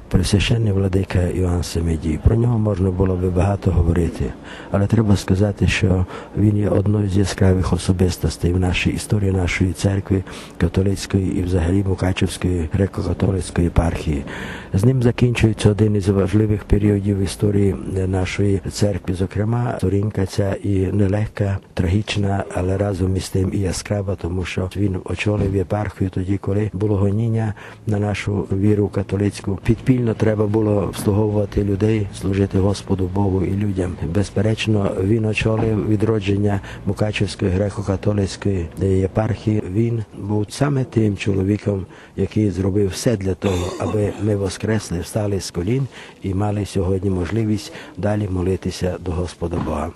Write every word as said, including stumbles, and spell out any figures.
Пресвященний владика Іоанн Семидій. Про нього можна було би багато говорити, але треба сказати, що він є одною з яскравих особистостей в нашій історії нашої церкви католицької і взагалі Мукачівської греко-католицької єпархії. З ним закінчується один із важливих періодів історії нашої церкви, зокрема, сторінка ця і нелегка, трагічна, але разом із тим і яскрава, тому що він очолив єпархію тоді, коли було гоніння на нашу віру католицьку. Підпільно треба було обслуговувати людей, служити Господу Богу і людям. Безперечно, він очолив відродження Мукачівської греко-католицької єпархії. Він був саме тим чоловіком, який зробив все для того, аби ми воскресли, встали з колін і мали сьогодні можливість далі молитися до Господа Бога.